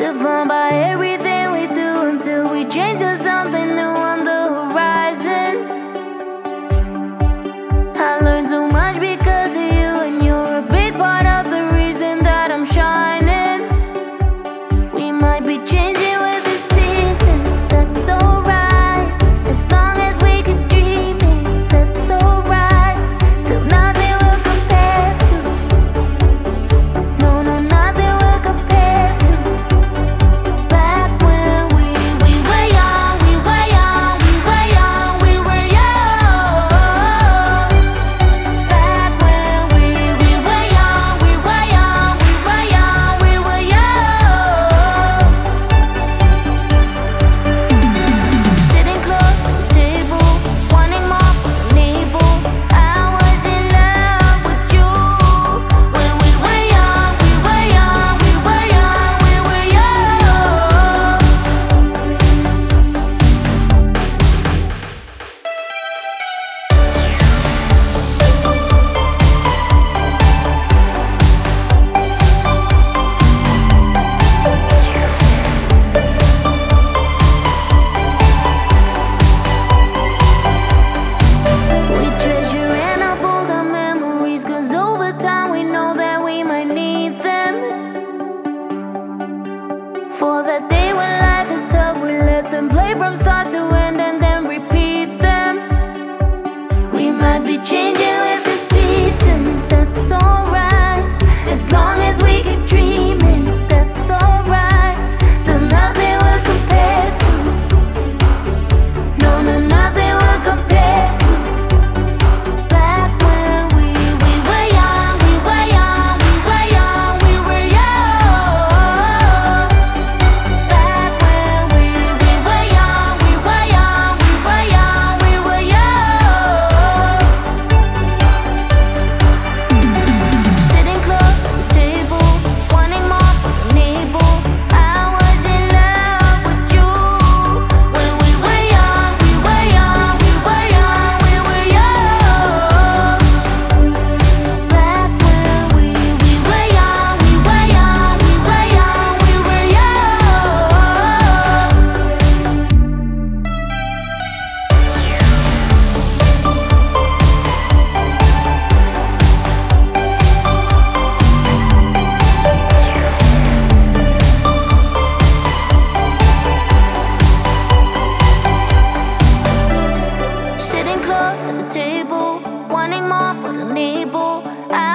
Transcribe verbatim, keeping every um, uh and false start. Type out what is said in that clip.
Defined by everything we do until we change to something new on the horizon. I learned so much because of you, and you're a big part of the reason that I'm shining. We might be changing with the season, that's alright. As long as we could dream it, that's alright. Still nothing will compare to. No, no, nothing will compare to. Back when we, we were young, we were young, we were young, we were young. Back when we, we were young, we were young, we were young, we were young. Sitting close at the table, wanting more but unable. I was in love with you when we were young, we were young, we were young, we were young. We treasure and uphold our memories, 'cause over time we know that we might need them. For that day when life is tough, we let them play from start to end and then repeat them. We might be changing with the season, that's alright. As long as we keep dreaming, that's alright. Still nothing will compare to. No, no, nothing will compare to. Back when we, we were young, we were young, we were young, we were young. Back when we, we were young, we were young, we were young, we were young. Sitting close at the table, wanting more but unable. I was in love with you when we were young, we were young, we were young, we were young. Back when we, we were young, we were young, we were young, we were young. Sitting close at the table, wanting more but unable. I